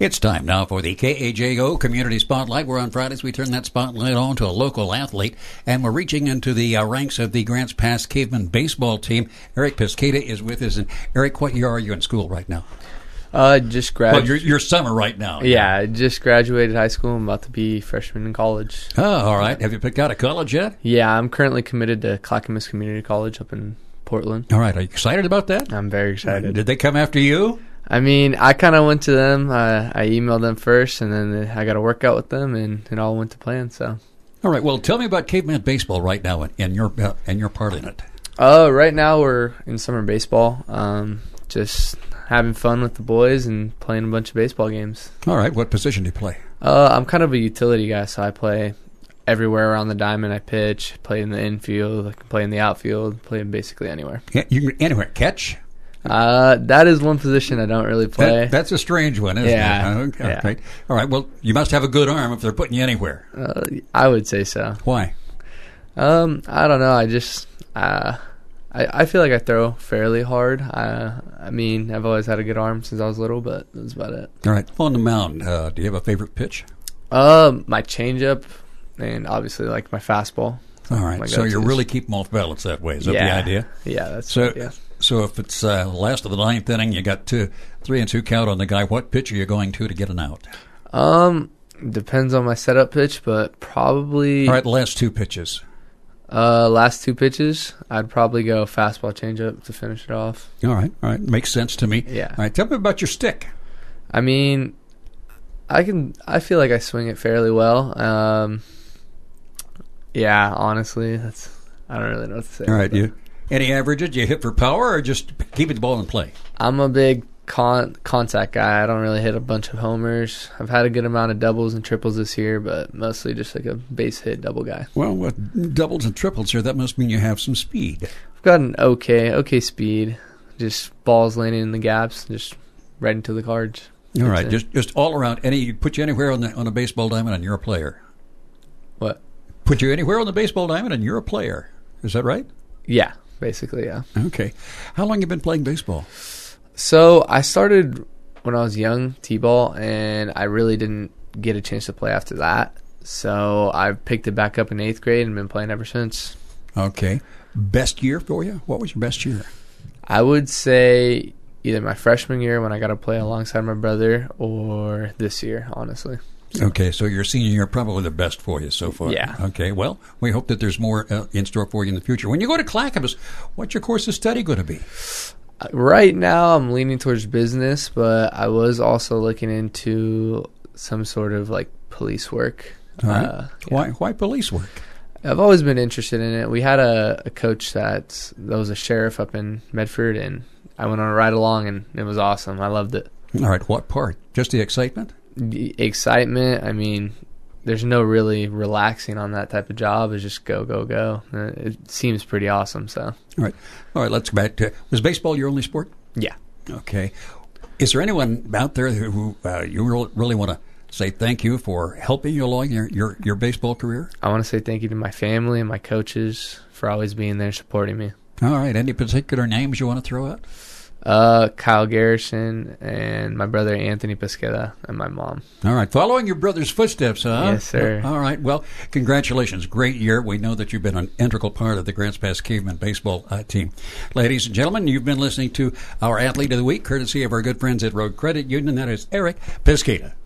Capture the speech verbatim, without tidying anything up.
It's time now for the K A J O Community Spotlight, where on Fridays we turn that spotlight on to a local athlete, and we're reaching into the uh, ranks of the Grants Pass Caveman baseball team. Eric Pesqueda is with us. And Eric, what year are you in school right now? Uh, just graduated. Well, you're, you're summer right now. Yeah, I just graduated high school. I'm about to be freshman in college. Oh, all right. Have you picked out a college yet? Yeah, I'm currently committed to Clackamas Community College up in Portland. All right. Are you excited about that? I'm very excited. Did they come after you? I mean, I kind of went to them. Uh, I emailed them first, and then I got to work out with them, and it all went to plan. So, all right. Well, tell me about Caveman baseball right now, and your uh, and your part in it. Uh, right now we're in summer baseball. Um, just having fun with the boys and playing a bunch of baseball games. All right. What position do you play? Uh, I'm kind of a utility guy, so I play everywhere around the diamond. I pitch, play in the infield, I can play in the outfield, play basically anywhere. Yeah, you can anywhere catch. Uh, that is one position I don't really play. That, that's a strange one, isn't yeah. it? Okay. Yeah. Right. All right. Well, you must have a good arm if they're putting you anywhere. Uh, I would say so. Why? Um, I don't know. I just, uh, I, I feel like I throw fairly hard. I, I mean, I've always had a good arm since I was little, but that's about it. All right. On the mound, uh, do you have a favorite pitch? Um, my changeup, and obviously like my fastball. All right. So you really keep them off balance that way. Is that yeah. the idea? Yeah, that's so. the idea. So if it's uh, last of the ninth inning, you got two, three and two count on the guy. What pitch are you going to to get an out? Um, depends on my setup pitch, but probably. All right, last two pitches. Uh, last two pitches, I'd probably go fastball changeup to finish it off. All right, all right, makes sense to me. Yeah. All right, tell me about your stick. I mean, I can. I feel like I swing it fairly well. Um, yeah, honestly, that's. I don't really know what to say. All right, you. Any averages? Do you hit for power or just keeping the ball in play? I'm a big con- contact guy. I don't really hit a bunch of homers. I've had a good amount of doubles and triples this year, but mostly just like a base hit double guy. Well, with doubles and triples here, that must mean you have some speed. I've got an okay, okay speed. Just balls landing in the gaps, just right into the cards. All right, just just all around. Any put you anywhere on the on a baseball diamond, and you're a player. What? Put you anywhere on the baseball diamond, and you're a player. Is that right? Yeah. Basically, yeah. Okay. How long have you been playing baseball? So I started when I was young, T-ball, and I really didn't get a chance to play after that. So I picked it back up in eighth grade and been playing ever since. Okay. Best year for you? What was your best year? I would say either my freshman year when I got to play alongside my brother or this year, honestly. Okay, so your senior year probably the best for you so far. Yeah. Okay, well, we hope that there's more uh, in store for you in the future. When you go to Clackamas, what's your course of study going to be? Right now, I'm leaning towards business, but I was also looking into some sort of like police work. All right. Uh, yeah. Why? Why police work? I've always been interested in it. We had a, a coach that, that was a sheriff up in Medford, and I went on a ride along, and it was awesome. I loved it. All right, what part? Just the excitement? The excitement. I mean, there's no really relaxing on that type of job. It's just go, go, go. It seems pretty awesome. So, all right, all right. Let's go back to was baseball your only sport? Yeah. Okay. Is there anyone out there who uh, you really, really want to say thank you for helping you along your, your your baseball career? I want to say thank you to my family and my coaches for always being there supporting me. All right. Any particular names you want to throw out? Uh, Kyle Garrison and my brother Anthony Pesqueda and my mom. All right. Following your brother's footsteps, huh? Yes, sir. All right. Well, congratulations. Great year. We know that you've been an integral part of the Grants Pass Caveman baseball uh, team. Ladies and gentlemen, you've been listening to our Athlete of the Week, courtesy of our good friends at Road Credit Union. That is Eric Pesqueda.